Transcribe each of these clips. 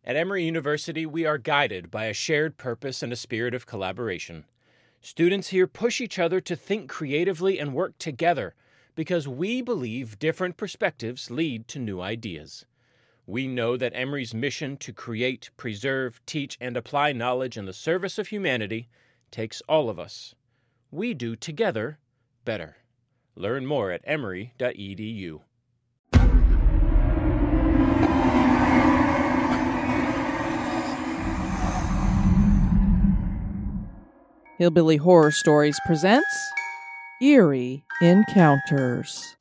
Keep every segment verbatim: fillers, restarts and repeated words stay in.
At Emory University, we are guided by a shared purpose and a spirit of collaboration. Students here push each other to think creatively and work together because we believe different perspectives lead to new ideas. We know that Emory's mission to create, preserve, teach, and apply knowledge in the service of humanity takes all of us. We do together better. Learn more at emory dot e d u. Hillbilly Horror Stories presents Eerie Encounters.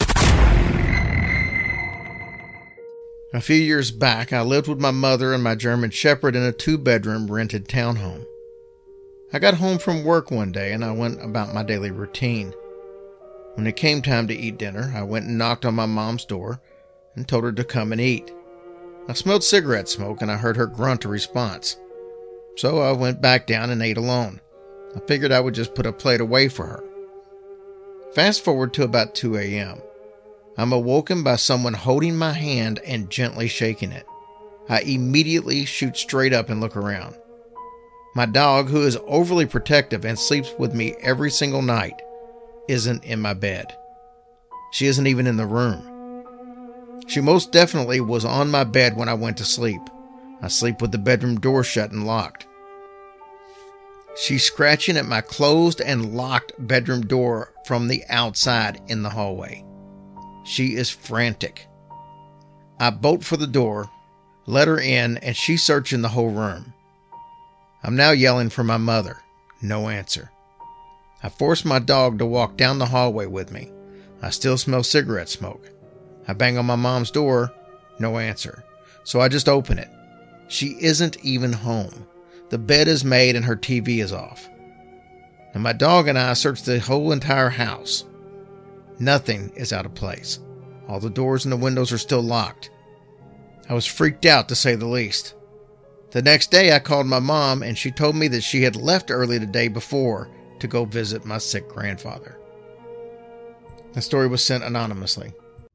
A few years back, I lived with my mother and my German Shepherd in a two-bedroom rented townhome. I got home from work one day and I went about my daily routine. When it came time to eat dinner, I went and knocked on my mom's door and told her to come and eat. I smelled cigarette smoke and I heard her grunt a response. So I went back down and ate alone. I figured I would just put a plate away for her. Fast forward to about two a.m. I'm awoken by someone holding my hand and gently shaking it. I immediately shoot straight up and look around. My dog, who is overly protective and sleeps with me every single night, isn't in my bed. She isn't even in the room. She most definitely was on my bed when I went to sleep. I sleep with the bedroom door shut and locked. She's scratching at my closed and locked bedroom door from the outside in the hallway. She is frantic. I bolt for the door, let her in, and she's searching the whole room. I'm now yelling for my mother. No answer. I force my dog to walk down the hallway with me. I still smell cigarette smoke. I bang on my mom's door. No answer. So I just open it. She isn't even home. The bed is made and her T V is off. And my dog and I search the whole entire house. Nothing is out of place. All the doors and the windows are still locked. I was freaked out, to say the least. The next day I called my mom and she told me that she had left early the day before to go visit my sick grandfather. The story was sent anonymously.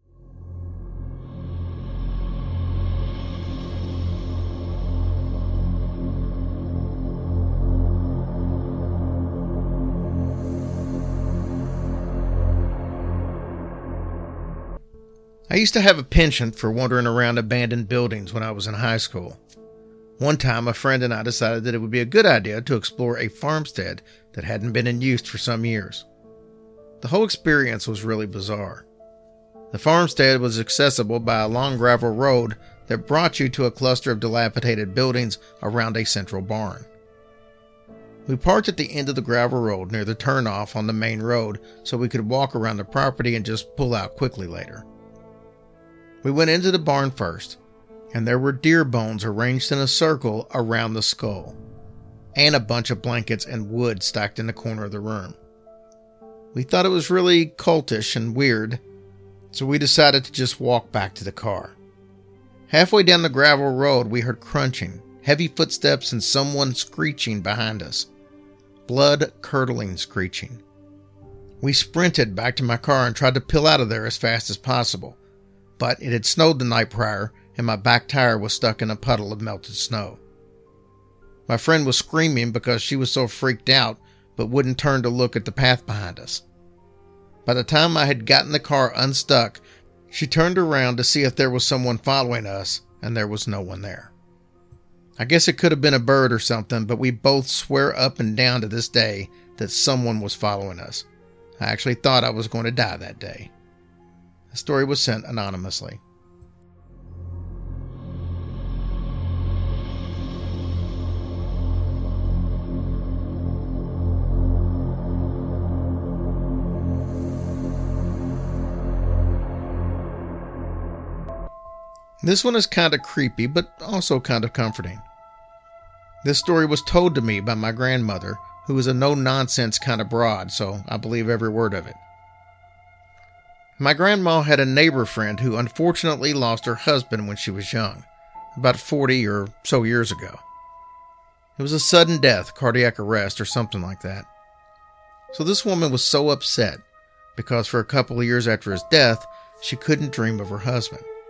I used to have a penchant for wandering around abandoned buildings when I was in high school. One time, a friend and I decided that it would be a good idea to explore a farmstead that hadn't been in use for some years. The whole experience was really bizarre. The farmstead was accessible by a long gravel road that brought you to a cluster of dilapidated buildings around a central barn. We parked at the end of the gravel road near the turnoff on the main road so we could walk around the property and just pull out quickly later. We went into the barn first, and there were deer bones arranged in a circle around the skull, and a bunch of blankets and wood stacked in the corner of the room. We thought it was really cultish and weird, so we decided to just walk back to the car. Halfway down the gravel road, we heard crunching, heavy footsteps, and someone screeching behind us. Blood-curdling screeching. We sprinted back to my car and tried to peel out of there as fast as possible. But it had snowed the night prior, and my back tire was stuck in a puddle of melted snow. My friend was screaming because she was so freaked out, but wouldn't turn to look at the path behind us. By the time I had gotten the car unstuck, she turned around to see if there was someone following us, and there was no one there. I guess it could have been a bird or something, but we both swear up and down to this day that someone was following us. I actually thought I was going to die that day. The story was sent anonymously. This one is kind of creepy, but also kind of comforting. This story was told to me by my grandmother, who is a no-nonsense kind of broad, so I believe every word of it. My grandma had a neighbor friend who unfortunately lost her husband when she was young, about forty or so years ago. It was a sudden death, cardiac arrest, or something like that. So this woman was so upset because for a couple of years after his death, she couldn't dream of her husband.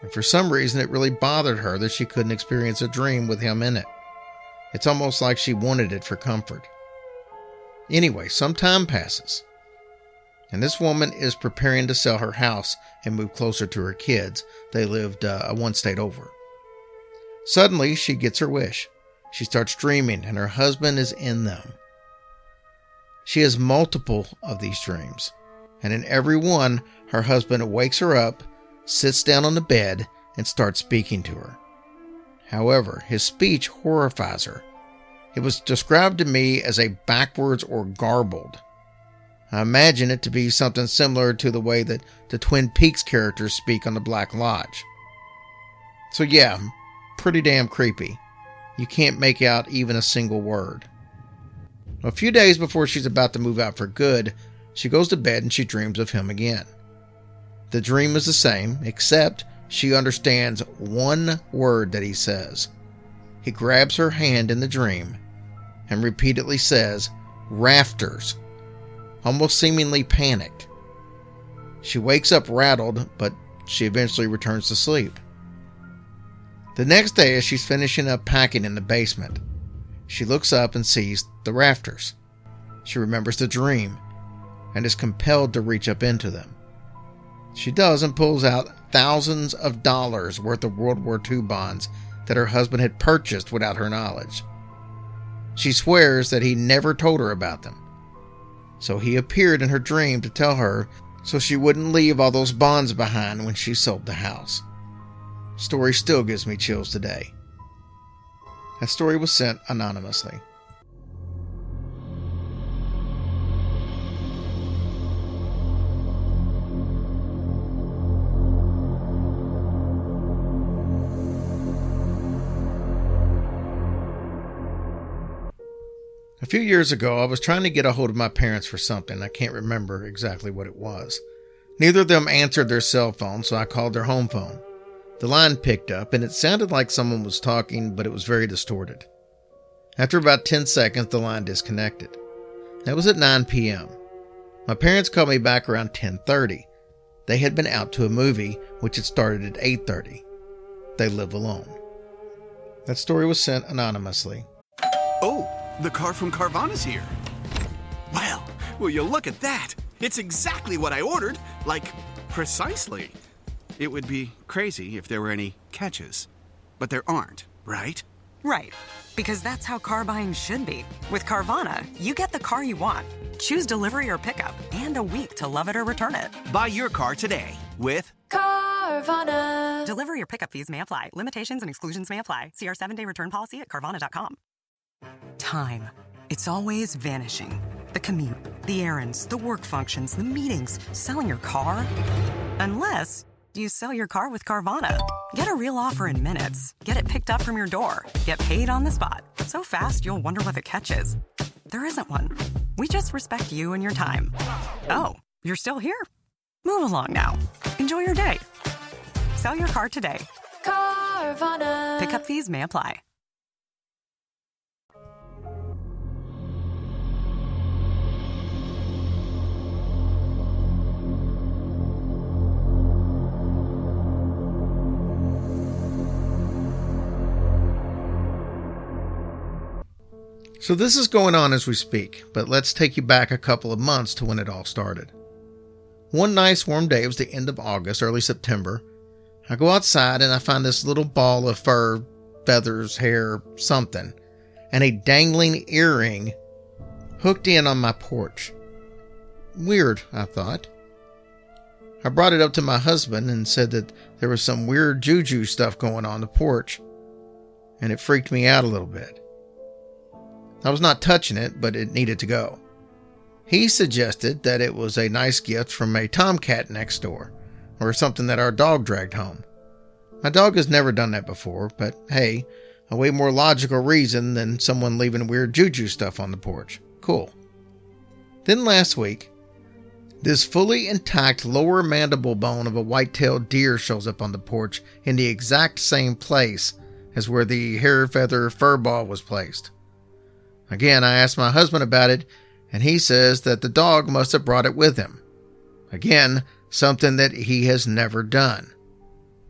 And for some reason, it really bothered her that she couldn't experience a dream with him in it. It's almost like she wanted it for comfort. Anyway, some time passes, and this woman is preparing to sell her house and move closer to her kids. They lived uh, one state over. Suddenly, she gets her wish. She starts dreaming, and her husband is in them. She has multiple of these dreams, and in every one, her husband wakes her up, sits down on the bed, and starts speaking to her. However, his speech horrifies her. It was described to me as a backwards or garbled. I imagine it to be something similar to the way that the Twin Peaks characters speak on the Black Lodge. So yeah, pretty damn creepy. You can't make out even a single word. A few days before she's about to move out for good, she goes to bed and she dreams of him again. The dream is the same, except she understands one word that he says. He grabs her hand in the dream and repeatedly says, "Rafters," almost seemingly panicked. She wakes up rattled, but she eventually returns to sleep. The next day, as she's finishing up packing in the basement, she looks up and sees the rafters. She remembers the dream and is compelled to reach up into them. She does and pulls out thousands of dollars worth of World War Two bonds that her husband had purchased without her knowledge. She swears that he never told her about them. So he appeared in her dream to tell her so she wouldn't leave all those bonds behind when she sold the house. Story still gives me chills today. That story was sent anonymously. A few years ago, I was trying to get a hold of my parents for something. I can't remember exactly what it was. Neither of them answered their cell phone, so I called their home phone. The line picked up, and it sounded like someone was talking, but it was very distorted. After about ten seconds, the line disconnected. That was at nine p.m. My parents called me back around ten thirty. They had been out to a movie, which had started at eight thirty. They live alone. That story was sent anonymously. Oh, the car from Carvana's here. Well, will you look at that? It's exactly what I ordered. Like, precisely. It would be crazy if there were any catches. But there aren't, right? Right. Because that's how car buying should be. With Carvana, you get the car you want. Choose delivery or pickup, and a week to love it or return it. Buy your car today with Carvana. Delivery or pickup fees may apply. Limitations and exclusions may apply. See our seven-day return policy at Carvana dot com. Time. It's always vanishing. The commute, the errands, the work functions, the meetings, selling your car. Unless you sell your car with Carvana. Get a real offer in minutes. Get it picked up from your door. Get paid on the spot. So fast, you'll wonder what the catch is. There isn't one. We just respect you and your time. Oh, you're still here? Move along now. Enjoy your day. Sell your car today. Carvana. Pickup fees may apply. So this is going on as we speak, but let's take you back a couple of months to when it all started. One nice warm day, it was the end of August, early September. I go outside and I find this little ball of fur, feathers, hair, something, and a dangling earring hooked in on my porch. Weird, I thought. I brought it up to my husband and said that there was some weird juju stuff going on the porch, and it freaked me out a little bit. I was not touching it, but it needed to go. He suggested that it was a nice gift from a tomcat next door, or something that our dog dragged home. My dog has never done that before, but hey, a way more logical reason than someone leaving weird juju stuff on the porch. Cool. Then last week, this fully intact lower mandible bone of a white-tailed deer shows up on the porch in the exact same place as where the hair, feather, fur ball was placed. Again, I asked my husband about it, and he says that the dog must have brought it with him. Again, something that he has never done.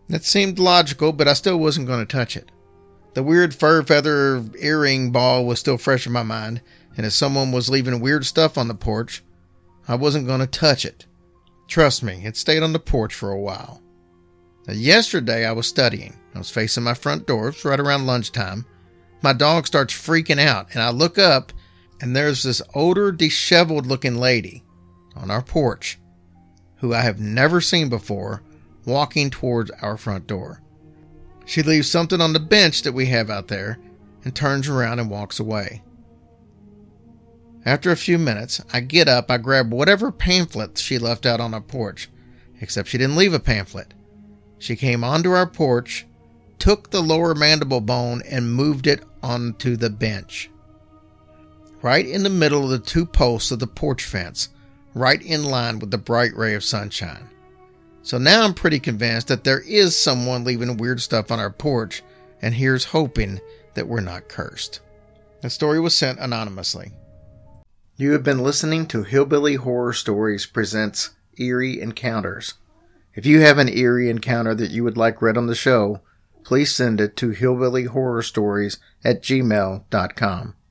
That seemed logical, but I still wasn't going to touch it. The weird fur feather earring ball was still fresh in my mind, and if someone was leaving weird stuff on the porch, I wasn't going to touch it. Trust me, it stayed on the porch for a while. Now, yesterday I was studying. I was facing my front door. It's right around lunchtime. My dog starts freaking out, and I look up, and there's this older, disheveled-looking lady on our porch who I have never seen before walking towards our front door. She leaves something on the bench that we have out there and turns around and walks away. After a few minutes, I get up, I grab whatever pamphlet she left out on our porch, except she didn't leave a pamphlet. She came onto our porch, took the lower mandible bone, and moved it onto the bench. Right in the middle of the two posts of the porch fence, right in line with the bright ray of sunshine. So now I'm pretty convinced that there is someone leaving weird stuff on our porch, and here's hoping that we're not cursed. The story was sent anonymously. You have been listening to Hillbilly Horror Stories presents Eerie Encounters. If you have an eerie encounter that you would like read on the show, please send it to hillbilly horror stories at gmail dot com.